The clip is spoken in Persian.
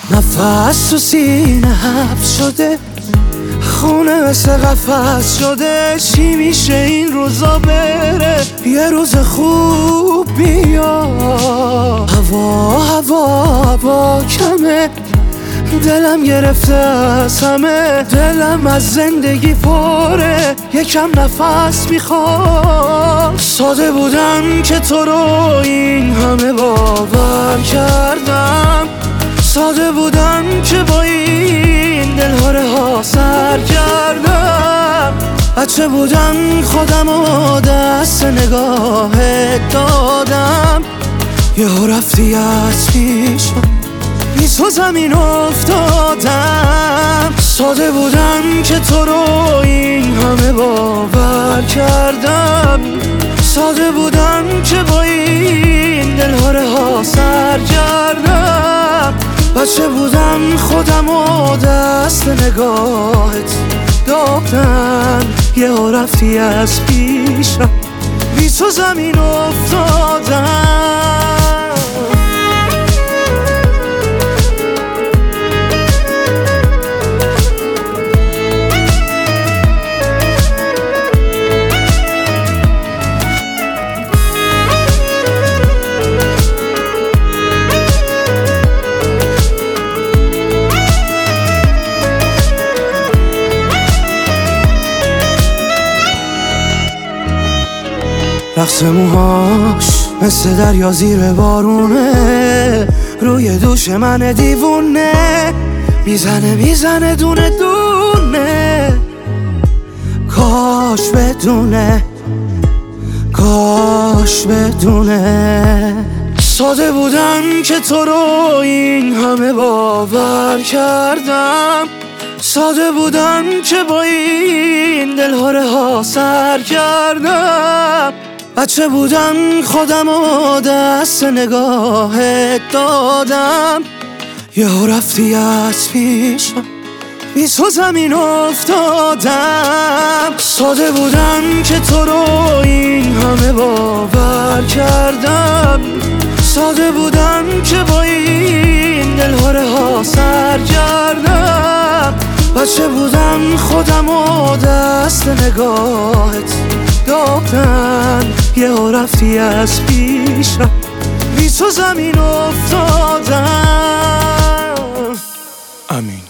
نفس تو سینه حبس شده، خونه مثل قفس شده. چی میشه این روزا بره، یه روز خوب بیا. هوا کمه، دلم گرفته از همه. دلم از زندگی پره، یکم نفس میخوام. ساده بودم که تو رو این همه باور کردم. ساده بودم که با این دلها رها سر کردم. بچه بودم خودم و دست نگاهت دادم. یهو رفتی از پیشم، بی تو زمین افتادم. ساده بودم که تو رو این همه باور کردم. ساده بودم که با این دلها رها سر کردم. بچه بودم خودم و دست نگاهت دادم. یهو رفتی از پیشم، بی تو زمین افتادم. رقص موهاش مثل دریا زیر بارونه، روی دوش من دیوونه. میزنه دونه دونه. کاش بدونه. ساده بودم که تو رو این همه باور کردم. ساده بودم که با این دلها رها سر کردم. بچه بودم خودم و دست نگاهت دادم. یهو رفتی از پیشم، بی تو زمین افتادم. ساده بودم که تو رو این همه باور کردم. ساده بودم که با این دلها رها سر کردم. بچه بودم خودم و دست نگاهت دادم. یهو رفتی از پیشم، بی تو زمین افتادم. امین.